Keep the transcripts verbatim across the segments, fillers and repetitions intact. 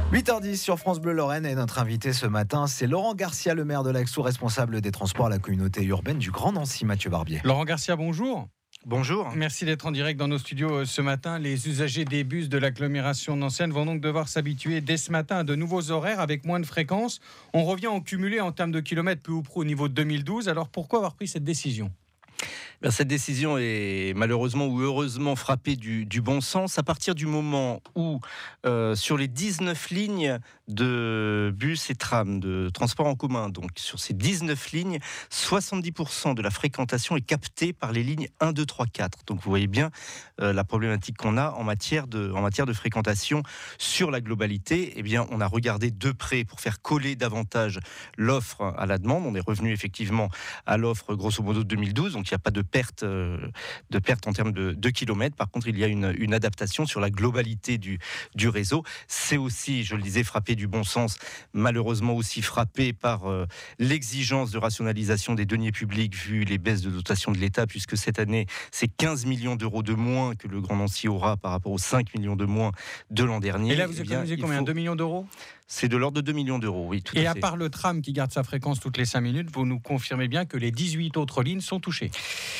huit heures dix sur France Bleu Lorraine et notre invité ce matin, c'est Laurent Garcia, le maire de Laxou, responsable des transports à la communauté urbaine du Grand Nancy. Mathieu Barbier. Laurent Garcia, bonjour. Bonjour. Merci d'être en direct dans nos studios ce matin. Les usagers des bus de l'agglomération nancéenne vont donc devoir s'habituer dès ce matin à de nouveaux horaires avec moins de fréquences. On revient en cumulé en termes de kilomètres peu ou prou au niveau de deux mille douze. Alors pourquoi avoir pris cette décision ? Ben, cette décision est malheureusement ou heureusement frappée du, du bon sens à partir du moment où euh, sur les dix-neuf lignes de bus et trams de transport en commun, donc sur ces dix-neuf lignes, soixante-dix pour cent de la fréquentation est captée par les lignes un, deux, trois, quatre. Donc vous voyez bien euh, la problématique qu'on a en matière de, en matière de fréquentation sur la globalité. Eh bien, on a regardé de près pour faire coller davantage l'offre à la demande. On est revenu effectivement à l'offre grosso modo deux mille douze, donc il n'y a pas de perte, euh, de perte en termes de, de kilomètres. Par contre, il y a une, une adaptation sur la globalité du, du réseau. C'est aussi, je le disais, frappé du bon sens, malheureusement aussi frappé par euh, l'exigence de rationalisation des deniers publics vu les baisses de dotation de l'État, puisque cette année, c'est quinze millions d'euros de moins que le Grand Nancy aura par rapport aux cinq millions de moins de l'an dernier. Et là, vous eh bien, économisez combien ? faut... deux millions d'euros ? C'est de l'ordre de deux millions d'euros, oui, tout Et à à fait. part le tram qui garde sa fréquence toutes les cinq minutes, vous nous confirmez bien que les dix-huit autres lignes sont touchées ?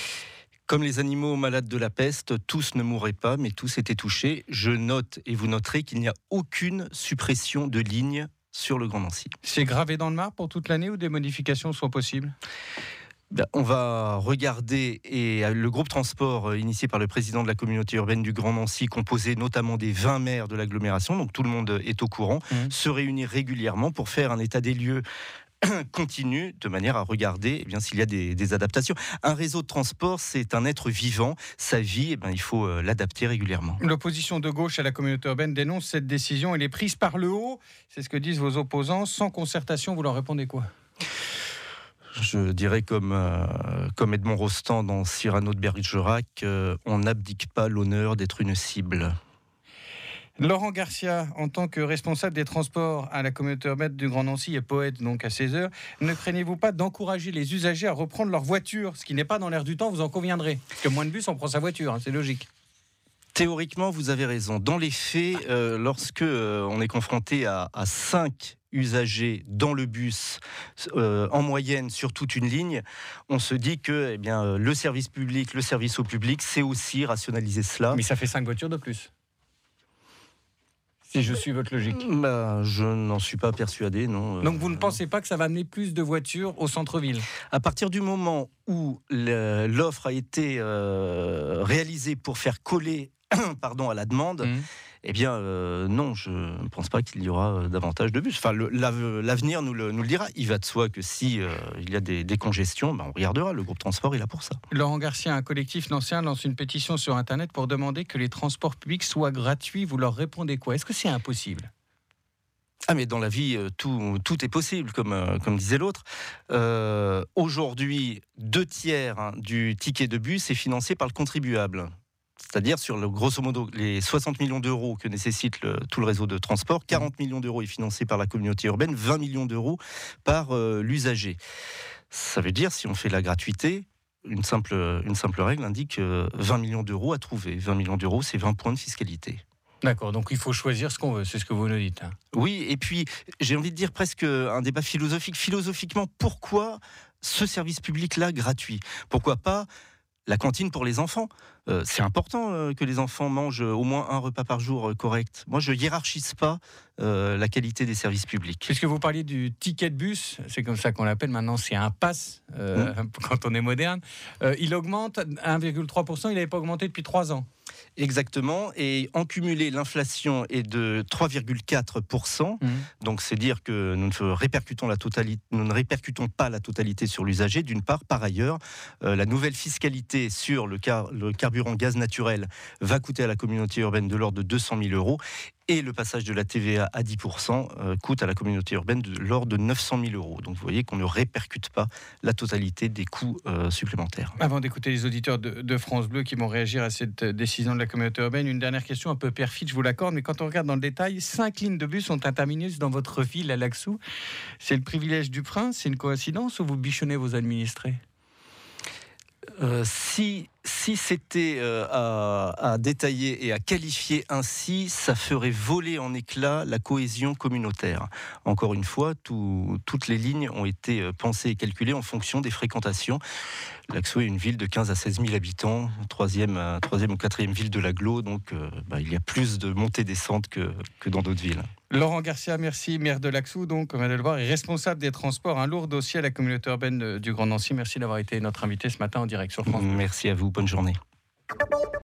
Comme les animaux malades de la peste, tous ne mourraient pas, mais tous étaient touchés. Je note, et vous noterez, qu'il n'y a aucune suppression de ligne sur le Grand Nancy. C'est gravé dans le marbre pour toute l'année ou des modifications sont possibles ? Ben, on va regarder, et le groupe transport euh, initié par le président de la communauté urbaine du Grand Nancy, composé notamment des vingt maires de l'agglomération, donc tout le monde est au courant, mmh. se réunit régulièrement pour faire un état des lieux continue, de manière à regarder eh bien, s'il y a des, des adaptations. Un réseau de transport, c'est un être vivant. Sa vie, eh bien, il faut euh, l'adapter régulièrement. L'opposition de gauche à la communauté urbaine dénonce cette décision. Elle est prise par le haut. C'est ce que disent vos opposants. Sans concertation, vous leur répondez quoi ? Je dirais comme, euh, comme Edmond Rostand dans Cyrano de Bergerac, euh, on n'abdique pas l'honneur d'être une cible. Laurent Garcia, en tant que responsable des transports à la communauté urbaine du Grand Nancy et poète donc à seize heures, ne craignez-vous pas d'encourager les usagers à reprendre leur voiture, ce qui n'est pas dans l'air du temps, vous en conviendrez. Parce que moins de bus, on prend sa voiture, hein, c'est logique. Théoriquement, vous avez raison. Dans les faits, euh, lorsque euh, on est confronté à, à cinq usagers dans le bus, euh, en moyenne sur toute une ligne, on se dit que eh bien, euh, le service public, le service au public, c'est aussi rationaliser cela. Mais ça fait cinq voitures de plus. Si je suis votre logique. Bah, je n'en suis pas persuadé, non. Donc vous ne pensez pas que ça va amener plus de voitures au centre-ville ? À partir du moment où le, l'offre a été euh, réalisée pour faire coller pardon, à la demande, mmh. eh bien euh, non, je ne pense pas qu'il y aura davantage de bus. Enfin, le, l'avenir nous le, nous le dira. Il va de soi que si euh, il y a des, des congestions, ben on regardera. Le groupe transport est là pour ça. Laurent Garcia, un collectif nancéen lance une pétition sur Internet pour demander que les transports publics soient gratuits. Vous leur répondez quoi ? Est-ce que c'est impossible ? Ah mais dans la vie, tout, tout est possible, comme, euh, comme disait l'autre. Euh, aujourd'hui, deux tiers hein, du ticket de bus est financé par le contribuable. C'est-à-dire sur le, grosso modo les soixante millions d'euros que nécessite le, tout le réseau de transport, quarante millions d'euros est financé par la communauté urbaine, vingt millions d'euros par euh, l'usager. Ça veut dire, si on fait la gratuité, une simple, une simple règle indique euh, vingt millions d'euros à trouver. vingt millions d'euros, c'est vingt points de fiscalité. D'accord, donc il faut choisir ce qu'on veut, c'est ce que vous nous dites. Hein. Oui, et puis j'ai envie de dire presque un débat philosophique. Philosophiquement, pourquoi ce service public-là gratuit ? Pourquoi pas la cantine pour les enfants, euh, c'est important euh, que les enfants mangent au moins un repas par jour euh, correct. Moi, je hiérarchise pas euh, la qualité des services publics. Puisque vous parliez du ticket de bus, c'est comme ça qu'on l'appelle maintenant, c'est un pass euh, mmh. quand on est moderne. Euh, il augmente un virgule trois pour cent, il n'avait pas augmenté depuis trois ans. Exactement, et en cumulé, l'inflation est de trois virgule quatre pour cent. Mmh. Donc, c'est dire que nous ne répercutons, la totalité, nous ne répercutons pas la totalité sur l'usager. D'une part, par ailleurs, euh, la nouvelle fiscalité sur le, car, le carburant gaz naturel va coûter à la communauté urbaine de l'ordre de deux cent mille euros. Et le passage de la T V A à dix pour cent euh, coûte à la communauté urbaine de l'ordre de neuf cent mille euros. Donc vous voyez qu'on ne répercute pas la totalité des coûts euh, supplémentaires. Avant d'écouter les auditeurs de, de France Bleu qui vont réagir à cette décision de la communauté urbaine, une dernière question un peu perfide, je vous l'accorde, mais quand on regarde dans le détail, cinq lignes de bus sont intermineuses dans votre ville à Laxou. C'est le privilège du prince, c'est une coïncidence ou vous bichonnez vos administrés ? euh, Si... si c'était euh, à, à détailler et à qualifier ainsi, ça ferait voler en éclats la cohésion communautaire. Encore une fois, tout, toutes les lignes ont été pensées et calculées en fonction des fréquentations. Laxou est une ville de quinze à seize mille habitants, troisième, troisième ou quatrième ville de l'agglo, donc euh, bah, il y a plus de montées-descentes que, que dans d'autres villes. Laurent Garcia, merci, maire de Laxou, donc, comme on vient de le voir, est responsable des transports, un lourd dossier à la communauté urbaine du Grand Nancy. Merci d'avoir été notre invité ce matin en direct sur France Bleu. Merci à vous, bonne journée.